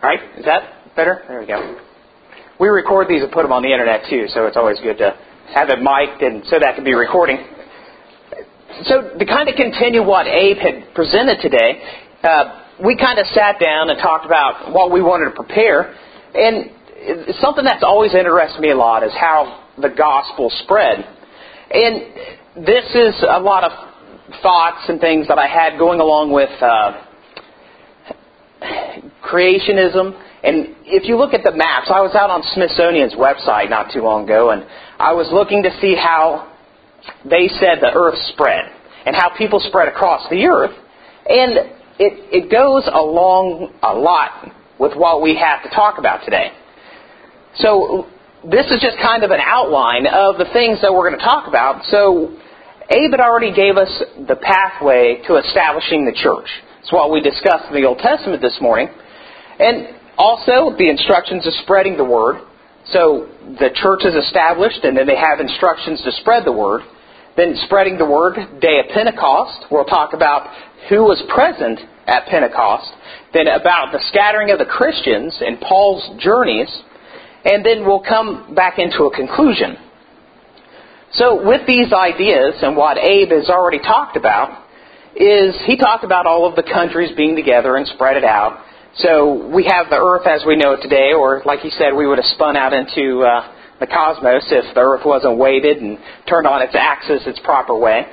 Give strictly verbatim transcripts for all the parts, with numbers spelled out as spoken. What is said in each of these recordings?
Right? Is that better? There we go. We record these and put them on the internet too, so it's always good to have it mic'd and so that can be recording. So to kind of continue what Abe had presented today, uh, we kind of sat down and talked about what we wanted to prepare. And something that's always interested me a lot is how the gospel spread. And this is a lot of thoughts and things that I had going along with uh, creationism. And if you look at the maps, I was out on Smithsonian's website not too long ago, and I was looking to see how they said the earth spread and how people spread across the earth. And it, it goes along a lot with what we have to talk about today. So this is just kind of an outline of the things that we're going to talk about. So Abe had already gave us the pathway to establishing the church. It's what we discussed in the Old Testament this morning. And also the instructions of spreading the word. So the church is established, and then they have instructions to spread the word. Then spreading the word, day of Pentecost. We'll talk about who was present at Pentecost. Then about the scattering of the Christians and Paul's journeys. And then we'll come back into a conclusion. So with these ideas and what Abe has already talked about, is he talked about all of the countries being together and spread it out. So we have the earth as we know it today, or like he said, we would have spun out into uh, the cosmos if the earth wasn't weighted and turned on its axis its proper way.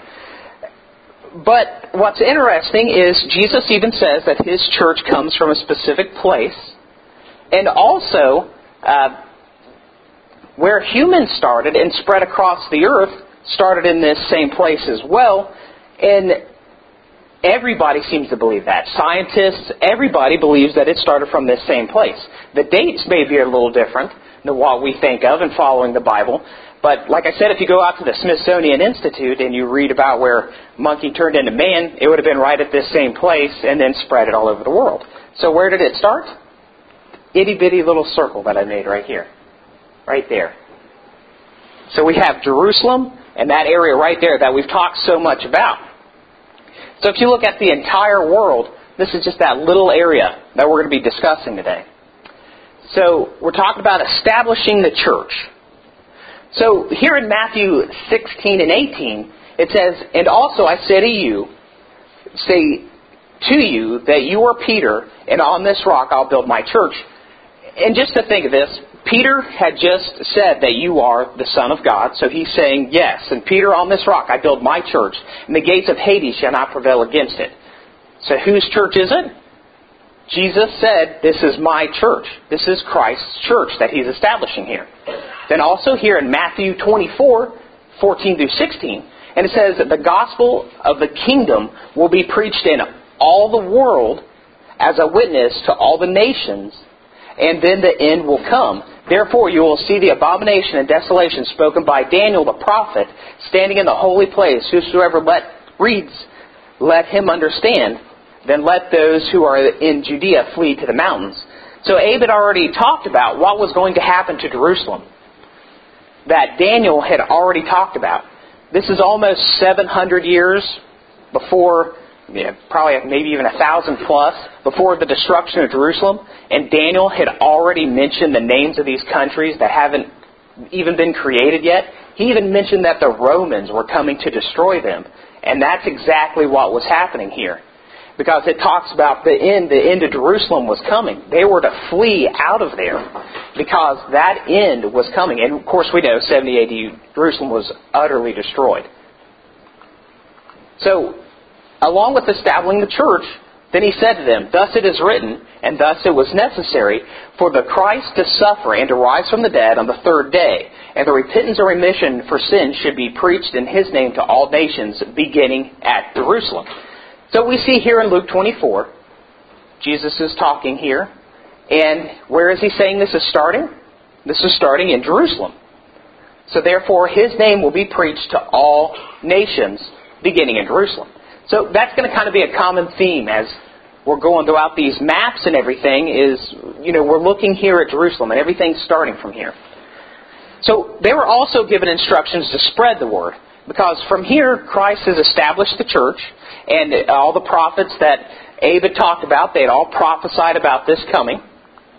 But what's interesting is Jesus even says that his church comes from a specific place. And also, uh, where humans started and spread across the earth started in this same place as well. And everybody seems to believe that. Scientists, everybody believes that it started from this same place. The dates may be a little different than what we think of in following the Bible. But like I said, if you go out to the Smithsonian Institute and you read about where monkey turned into man, it would have been right at this same place and then spread it all over the world. So where did it start? Itty bitty little circle that I made right here. Right there. So we have Jerusalem and that area right there that we've talked so much about. So if you look at the entire world, this is just that little area that we're going to be discussing today. So we're talking about establishing the church. So here in Matthew sixteen and eighteen, it says, "And also I say to you, say to you that you are Peter, and on this rock I'll build my church." And just to think of this, Peter had just said that you are the Son of God. So he's saying, yes, and Peter, on this rock I build my church, and the gates of Hades shall not prevail against it. So whose church is it? Jesus said, this is my church. This is Christ's church that he's establishing here. Then also here in Matthew twenty-four, fourteen through sixteen, and it says that the gospel of the kingdom will be preached in all the world as a witness to all the nations, and then the end will come. Therefore you will see the abomination and desolation spoken by Daniel the prophet standing in the holy place. Whosoever let, reads, let him understand. Then let those who are in Judea flee to the mountains. So Abe had already talked about what was going to happen to Jerusalem, that Daniel had already talked about. This is almost seven hundred years before, yeah, probably maybe even a thousand plus, before the destruction of Jerusalem. And Daniel had already mentioned the names of these countries that haven't even been created yet. He even mentioned that the Romans were coming to destroy them. And that's exactly what was happening here. Because it talks about the end, the end of Jerusalem was coming. They were to flee out of there because that end was coming. And of course we know seventy A D Jerusalem was utterly destroyed. So, along with establishing the church, then he said to them, thus it is written, and thus it was necessary for the Christ to suffer and to rise from the dead on the third day, and the repentance and remission for sins should be preached in his name to all nations, beginning at Jerusalem. So we see here in Luke twenty-four, Jesus is talking here, and where is he saying this is starting? This is starting in Jerusalem. So therefore his name will be preached to all nations, beginning in Jerusalem. So that's going to kind of be a common theme as we're going throughout these maps and everything is, you know, we're looking here at Jerusalem and everything's starting from here. So they were also given instructions to spread the word, because from here Christ has established the church, and all the prophets that Abe had talked about, they had all prophesied about this coming.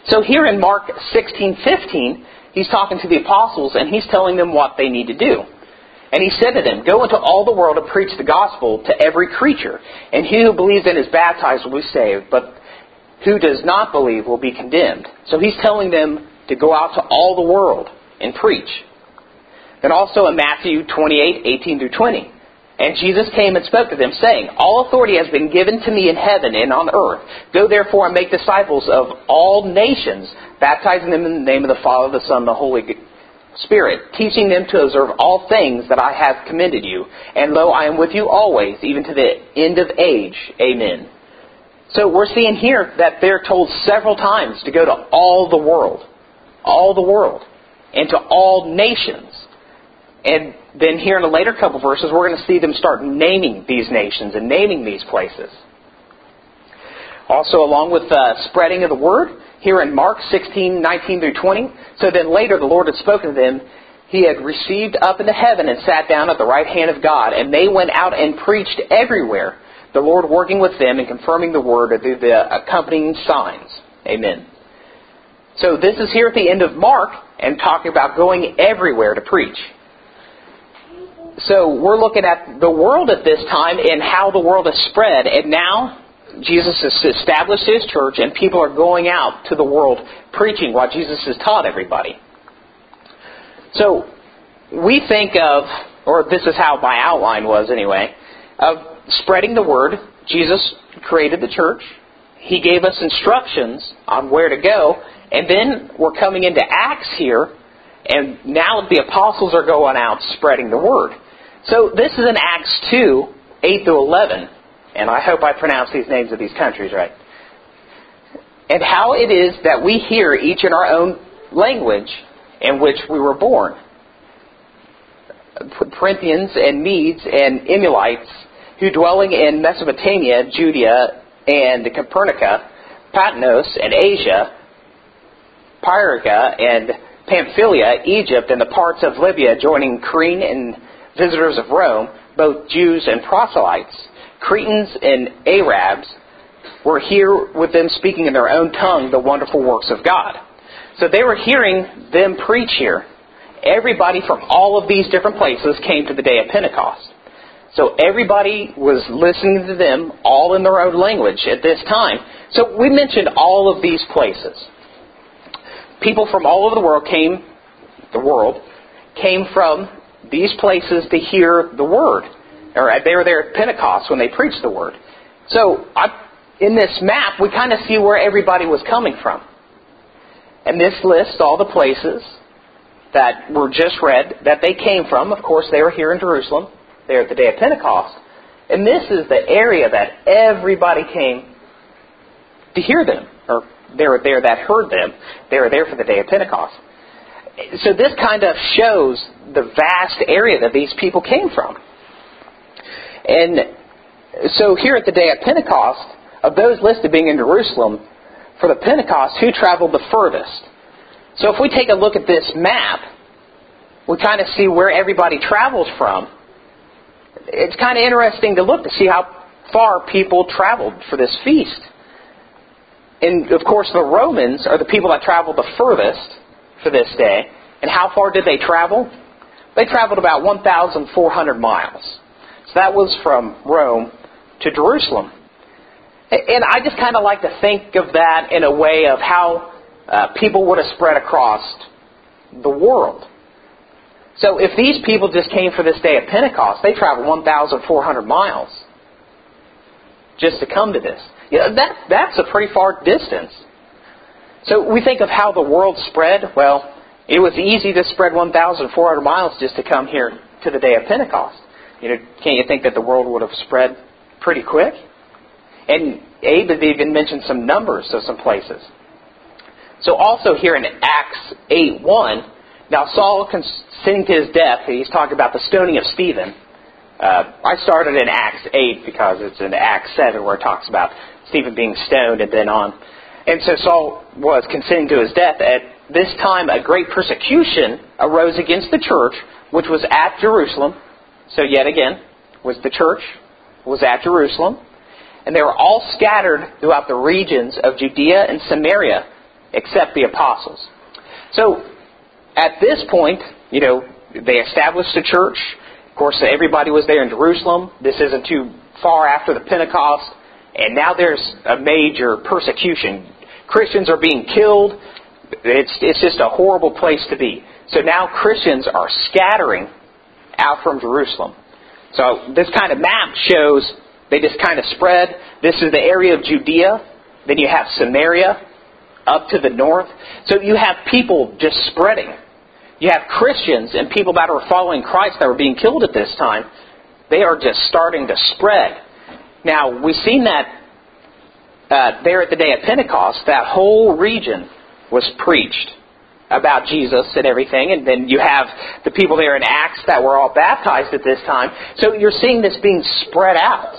So here in Mark sixteen fifteen, he's talking to the apostles and he's telling them what they need to do. And he said to them, "Go into all the world and preach the gospel to every creature. And he who believes and is baptized will be saved, but who does not believe will be condemned." So he's telling them to go out to all the world and preach. Then also in Matthew twenty-eight eighteen through twenty. "And Jesus came and spoke to them, saying, All authority has been given to me in heaven and on earth. Go therefore and make disciples of all nations, baptizing them in the name of the Father, the Son, and the Holy Spirit, teaching them to observe all things that I have commanded you. And lo, I am with you always, even to the end of age. Amen." So we're seeing here that they're told several times to go to all the world. All the world. And to all nations. And then here in a later couple verses, we're going to see them start naming these nations and naming these places. Also, along with uh, spreading of the word, here in Mark sixteen nineteen through twenty, "So then later the Lord had spoken to them. He had received up into heaven and sat down at the right hand of God. And they went out and preached everywhere, the Lord working with them and confirming the word through the accompanying signs." Amen. So this is here at the end of Mark and talking about going everywhere to preach. So we're looking at the world at this time and how the world has spread. And now Jesus has established His church and people are going out to the world preaching what Jesus has taught everybody. So we think of, or this is how my outline was anyway, of spreading the word. Jesus created the church. He gave us instructions on where to go. And then we're coming into Acts here. And now the apostles are going out spreading the word. So this is in Acts two, eight through eleven. And I hope I pronounce these names of these countries right. "And how it is that we hear each in our own language in which we were born. Parthians and Medes and Emulites, who dwelling in Mesopotamia, Judea and Capernaum, Patmos and Asia, Pyrrhia and Pamphylia, Egypt, and the parts of Libya joining Cyrene, and visitors of Rome, both Jews and proselytes, Cretans and Arabs, were here with them speaking in their own tongue the wonderful works of God." So they were hearing them preach here. Everybody from all of these different places came to the day of Pentecost. So everybody was listening to them all in their own language at this time. So we mentioned all of these places. People from all over the world came, the world, came from these places to hear the word. Or they were there at Pentecost when they preached the word. So I, in this map, we kind of see where everybody was coming from. And this lists all the places that were just read that they came from. Of course, they were here in Jerusalem. They were at the day of Pentecost. And this is the area that everybody came to hear them. Or they were there that heard them. They were there for the day of Pentecost. So this kind of shows the vast area that these people came from. And so here at the day of Pentecost, of those listed being in Jerusalem, for the Pentecost, who traveled the furthest? So if we take a look at this map, we kind of see where everybody travels from. It's kind of interesting to look to see how far people traveled for this feast. And of course the Romans are the people that traveled the furthest for this day. And how far did they travel? They traveled about one thousand four hundred miles. So that was from Rome to Jerusalem. And I just kind of like to think of that in a way of how uh, people would have spread across the world. So if these people just came for this day of Pentecost, they traveled one thousand four hundred miles just to come to this. You know, that, that's a pretty far distance. So we think of how the world spread. Well, it was easy to spread one thousand four hundred miles just to come here to the day of Pentecost. You know, can't you think that the world would have spread pretty quick? And Abe has even mentioned some numbers of some places. So also here in Acts eight one, now Saul consenting to his death, he's talking about the stoning of Stephen. Uh, I started in Acts eight because it's in Acts seven where it talks about Stephen being stoned and then on. And so Saul was consenting to his death. At this time, a great persecution arose against the church, which was at Jerusalem. So yet again, was the church was at Jerusalem. And they were all scattered throughout the regions of Judea and Samaria, except the apostles. So at this point, you know, they established a church. Of course, everybody was there in Jerusalem. This isn't too far after the Pentecost. And now there's a major persecution. Christians are being killed. It's, it's just a horrible place to be. So now Christians are scattering out from Jerusalem. So this kind of map shows they just kind of spread. This is the area of Judea. Then you have Samaria up to the north. So you have people just spreading. You have Christians and people that are following Christ that were being killed at this time. They are just starting to spread. Now, we've seen that uh, there at the day of Pentecost, that whole region was preached about Jesus and everything. And then you have the people there in Acts that were all baptized at this time. So you're seeing this being spread out.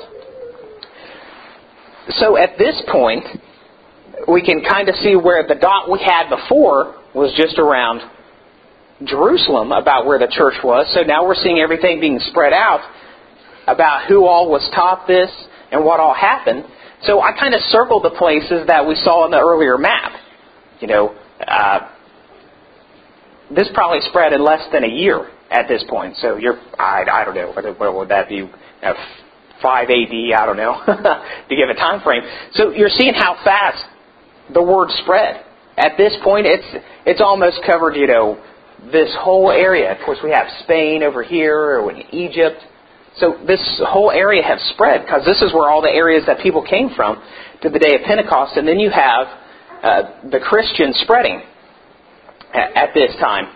So at this point, we can kind of see where the dot we had before was just around Jerusalem, about where the church was. So now we're seeing everything being spread out about who all was taught this and what all happened. So I kind of circled the places that we saw in the earlier map. You know, uh, this probably spread in less than a year at this point. So you're, I, I don't know, what, what would that be? Uh, five A D, I don't know, to give a time frame. So you're seeing how fast the word spread. At this point, it's it's almost covered, you know, this whole area. Of course, we have Spain over here, or in Egypt. So this whole area has spread, because this is where all the areas that people came from to the day of Pentecost. And then you have uh, the Christians spreading at, at this time.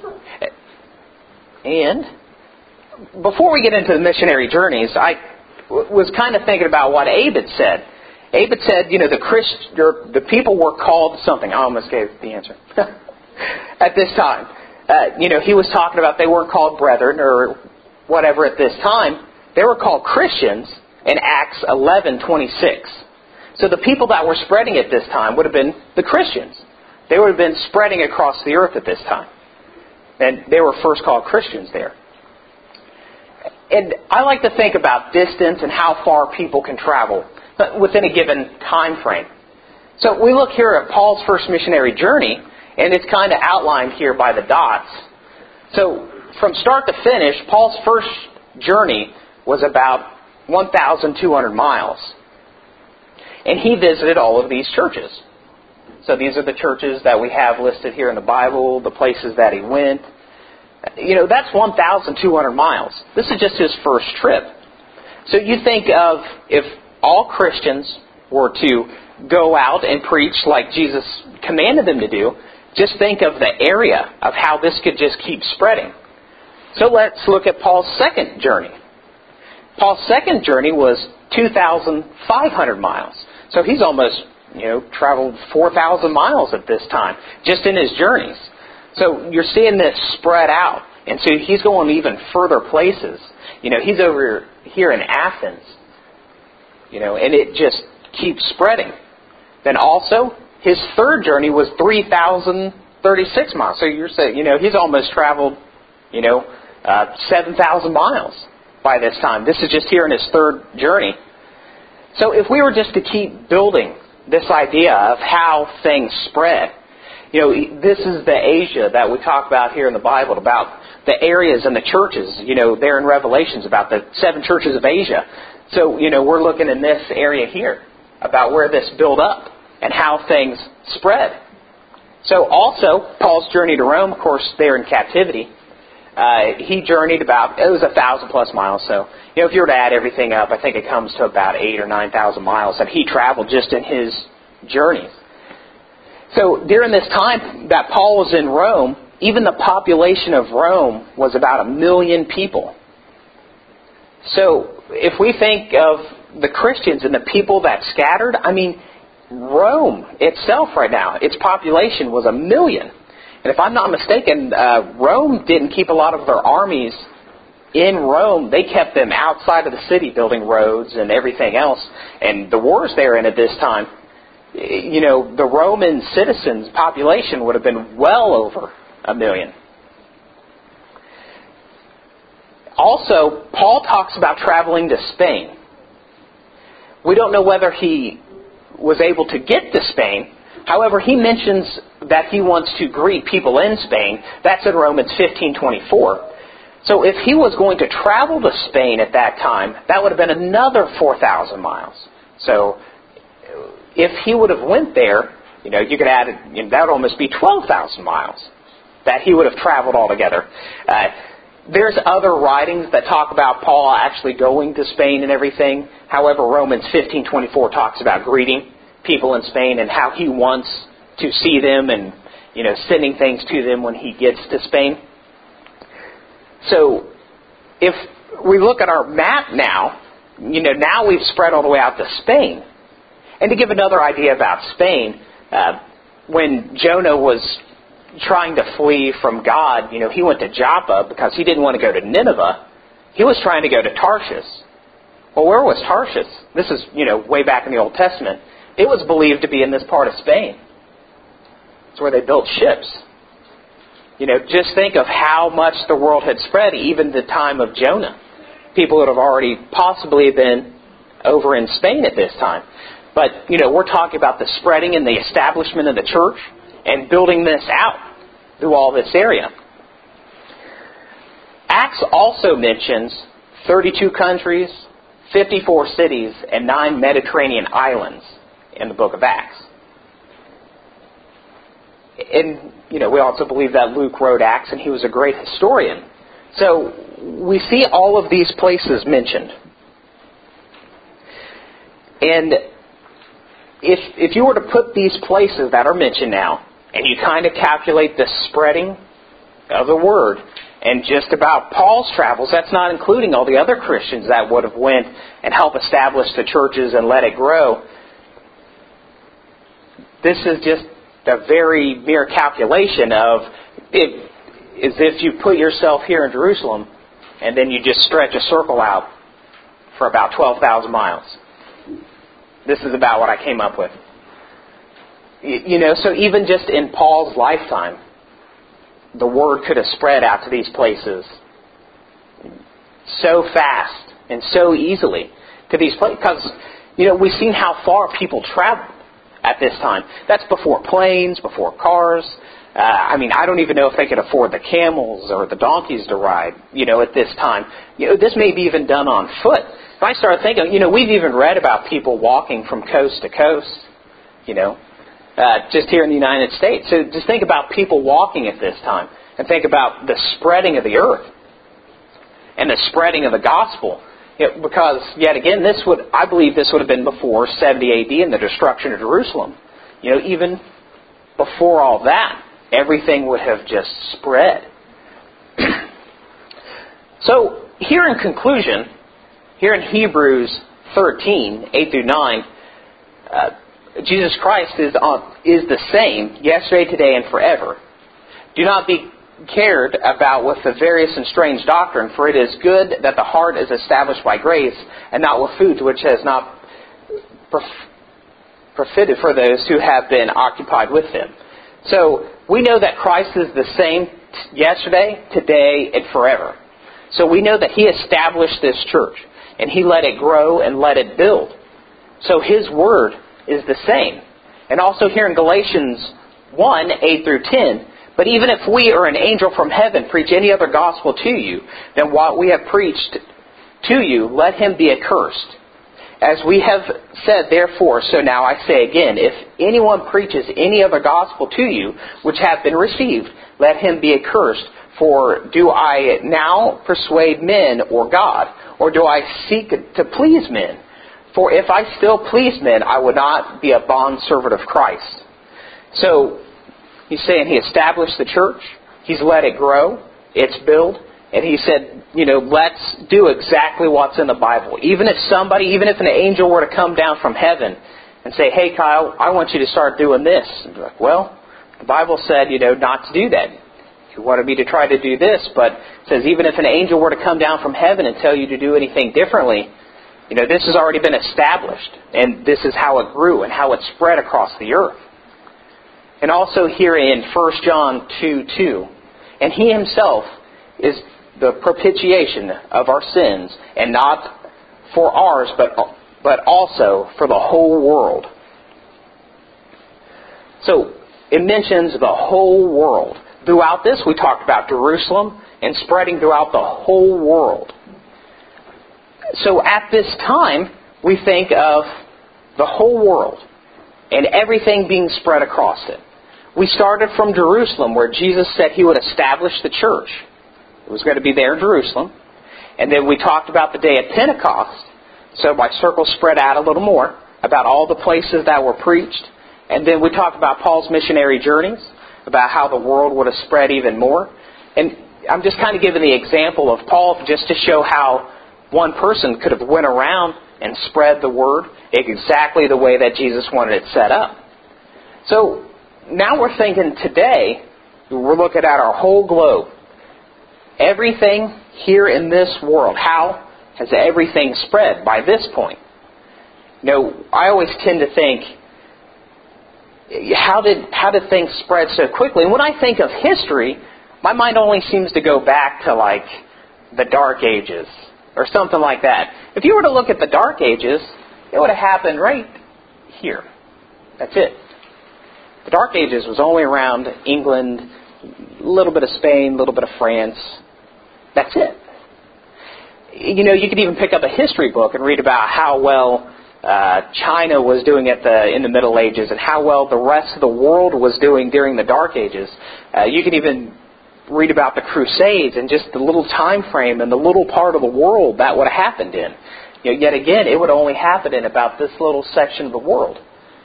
And before we get into the missionary journeys, I was kind of thinking about what Abe had said. Abe had said, you know, the Christ, or the people were called something. I almost gave the answer. At this time. Uh, you know, he was talking about they weren't called brethren or whatever at this time. They were called Christians in Acts eleven twenty-six. So the people that were spreading at this time would have been the Christians. They would have been spreading across the earth at this time. And they were first called Christians there. And I like to think about distance and how far people can travel within a given time frame. So we look here at Paul's first missionary journey, and it's kind of outlined here by the dots. So from start to finish, Paul's first journey was about one thousand two hundred miles. And he visited all of these churches. So these are the churches that we have listed here in the Bible, the places that he went. You know, that's one thousand two hundred miles. This is just his first trip. So you think of if all Christians were to go out and preach like Jesus commanded them to do, just think of the area of how this could just keep spreading. So let's look at Paul's second journey. Paul's second journey was two thousand five hundred miles. So he's almost, you know, traveled four thousand miles at this time, just in his journeys. So you're seeing this spread out. And so he's going even further places. You know, he's over here in Athens. You know, and it just keeps spreading. Then also, his third journey was three thousand thirty-six miles. So you're saying, you know, he's almost traveled, you know, uh, seven thousand miles by this time. This is just here in his third journey. So if we were just to keep building this idea of how things spread, you know, this is the Asia that we talk about here in the Bible, about the areas and the churches, you know, there in Revelations, about the seven churches of Asia. So, you know, we're looking in this area here about where this built up and how things spread. So also, Paul's journey to Rome, of course, there in captivity, uh, he journeyed about, it was a thousand plus miles. So, you know, if you were to add everything up, I think it comes to about eight or nine thousand miles that he traveled just in his journeys. So during this time that Paul was in Rome, even the population of Rome was about a million people. So if we think of the Christians and the people that scattered, I mean, Rome itself right now, its population was a million. And if I'm not mistaken, uh, Rome didn't keep a lot of their armies in Rome. They kept them outside of the city, building roads and everything else. And the wars they're in at this time, you know, the Roman citizens' population would have been well over a million. Also, Paul talks about traveling to Spain. We don't know whether he was able to get to Spain, However, he mentions that he wants to greet people in Spain. That's in Romans fifteen twenty-four. So if he was going to travel to Spain at that time, that would have been another four thousand miles. So if he would have went there, you know, you could add, you know, that would almost be twelve thousand miles that he would have traveled altogether. Uh, there's other writings that talk about Paul actually going to Spain and everything. However, Romans fifteen twenty-four talks about greeting people in Spain and how he wants to see them and, you know, sending things to them when he gets to Spain. So if we look at our map now, you know, now we've spread all the way out to Spain. And to give another idea about Spain, uh, when Jonah was trying to flee from God, you know, he went to Joppa because he didn't want to go to Nineveh. He was trying to go to Tarshish. Well, where was Tarshish? This is, you know, way back in the Old Testament. It was believed to be in this part of Spain. It's where they built ships. You know, just think of how much the world had spread, even the time of Jonah. People would have already possibly been over in Spain at this time. But, you know, we're talking about the spreading and the establishment of the church and building this out through all this area. Acts also mentions thirty-two countries, fifty-four cities, and nine Mediterranean islands in the book of Acts. And, you know, we also believe that Luke wrote Acts and he was a great historian. So we see all of these places mentioned. And if if you were to put these places that are mentioned now, and you kind of calculate the spreading of the word, and just about Paul's travels, that's not including all the other Christians that would have went and helped establish the churches and let it grow. This is just a very mere calculation of it, as if you put yourself here in Jerusalem and then you just stretch a circle out for about twelve thousand miles. This is about what I came up with. You know, so even just in Paul's lifetime, the word could have spread out to these places so fast and so easily to these places. Because, you know, we've seen how far people traveled at this time. That's before planes, before cars. Uh, I mean, I don't even know if they could afford the camels or the donkeys to ride, you know, at this time. You know, this may be even done on foot. If I start thinking, you know, we've even read about people walking from coast to coast, you know, uh, just here in the United States. So just think about people walking at this time and think about the spreading of the earth and the spreading of the gospel. You know, because, yet again, this would, I believe this would have been before seventy A D and the destruction of Jerusalem. You know, even before all that, everything would have just spread. So, here in conclusion, here in Hebrews thirteen, eight through nine, uh, Jesus Christ is, on, is the same yesterday, today, and forever. Do not be cared about with the various and strange doctrine, for it is good that the heart is established by grace, and not with foods which has not profited for those who have been occupied with them. So we know that Christ is the same yesterday, today, and forever. So we know that He established this church, and He let it grow and let it build. So His word is the same. And also here in Galatians one, eight through ten, but even if we or an angel from heaven preach any other gospel to you than what we have preached to you, let him be accursed. As we have said, therefore, so now I say again, if anyone preaches any other gospel to you which hath been received, let him be accursed. For do I now persuade men or God, or do I seek to please men? For if I still please men, I would not be a bondservant of Christ. So, He's saying He established the church. He's let it grow. It's built. And He said, you know, let's do exactly what's in the Bible. Even if somebody, even if an angel were to come down from heaven and say, hey, Kyle, I want you to start doing this. And be like, well, the Bible said, you know, not to do that. You wanted me to try to do this. But it says even if an angel were to come down from heaven and tell you to do anything differently, you know, this has already been established. And this is how it grew and how it spread across the earth. And also here in First John two two, and He Himself is the propitiation of our sins, and not for ours, but but also for the whole world. So it mentions the whole world. Throughout this, we talked about Jerusalem and spreading throughout the whole world. So at this time, we think of the whole world and everything being spread across it. We started from Jerusalem, where Jesus said He would establish the church. It was going to be there in Jerusalem. And then we talked about the day of Pentecost. So my circle spread out a little more about all the places that were preached. And then we talked about Paul's missionary journeys, about how the world would have spread even more. And I'm just kind of giving the example of Paul just to show how one person could have went around and spread the word exactly the way that Jesus wanted it set up. So now we're thinking today, we're looking at our whole globe. Everything here in this world, how has everything spread by this point? You know, I always tend to think, how did how did things spread so quickly? And when I think of history, my mind only seems to go back to like the Dark Ages or something like that. If you were to look at the Dark Ages, it would have happened right here. That's it. The Dark Ages was only around England, a little bit of Spain, a little bit of France. That's it. You know, you could even pick up a history book and read about how well uh, China was doing at the in the Middle Ages and how well the rest of the world was doing during the Dark Ages. Uh, you could even read about the Crusades and just the little time frame and the little part of the world that would have happened in. You know, yet again, it would only happen in about this little section of the world.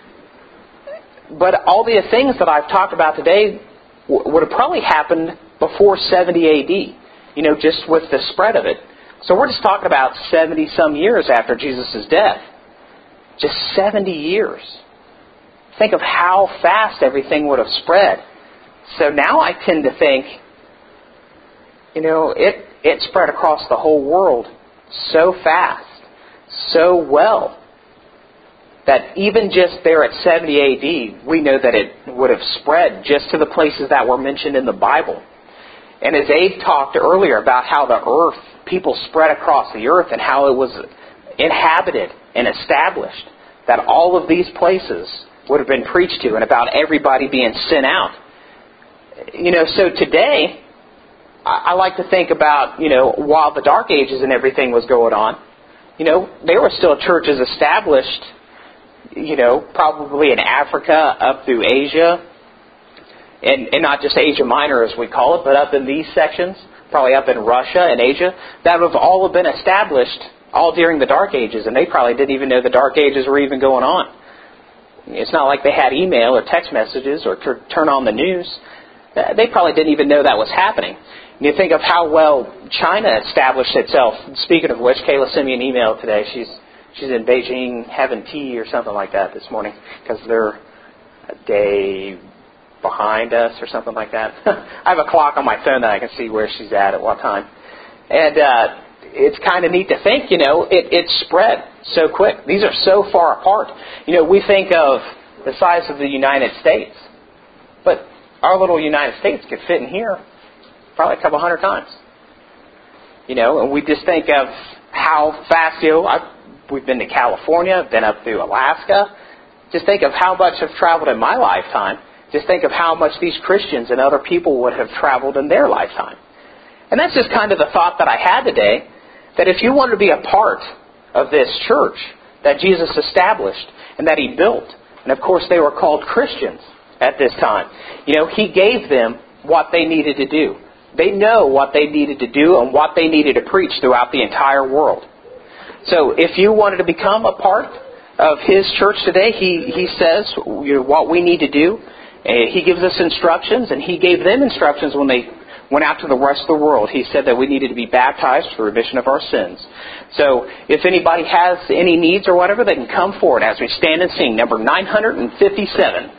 But all the things that I've talked about today w- would have probably happened before seventy A D, you know, just with the spread of it. So we're just talking about seventy-some years after Jesus' death. Just seventy years. Think of how fast everything would have spread. So now I tend to think, you know, it, it spread across the whole world so fast, so well, that even just there at seventy A D, we know that it would have spread just to the places that were mentioned in the Bible. And as Abe talked earlier about how the earth, people spread across the earth and how it was inhabited and established, that all of these places would have been preached to and about everybody being sent out. You know, so today, I like to think about, you know, while the Dark Ages and everything was going on, you know, there were still churches established, you know, probably in Africa, up through Asia, and, and not just Asia Minor as we call it, but up in these sections, probably up in Russia and Asia, that have all been established all during the Dark Ages, and they probably didn't even know the Dark Ages were even going on. It's not like they had email or text messages or to turn on the news. They probably didn't even know that was happening. And you think of how well China established itself. Speaking of which, Kayla sent me an email today. She's she's in Beijing having tea or something like that this morning because they're a day behind us or something like that. I have a clock on my phone that I can see where she's at at what time. And uh, it's kind of neat to think, you know, it, it spread so quick. These are so far apart. You know, we think of the size of the United States, but our little United States could fit in here probably a couple hundred times. You know, and we just think of how fast, you know, I've, we've been to California, been up through Alaska. Just think of how much I've traveled in my lifetime. Just think of how much these Christians and other people would have traveled in their lifetime. And that's just kind of the thought that I had today, that if you wanted to be a part of this church that Jesus established and that He built, and of course they were called Christians at this time, you know, He gave them what they needed to do. They know what they needed to do and what they needed to preach throughout the entire world. So if you wanted to become a part of His church today, He, he says, you know, what we need to do. He gives us instructions, and He gave them instructions when they went out to the rest of the world. He said that we needed to be baptized for remission of our sins. So if anybody has any needs or whatever, they can come forward as we stand and sing number nine hundred fifty-seven.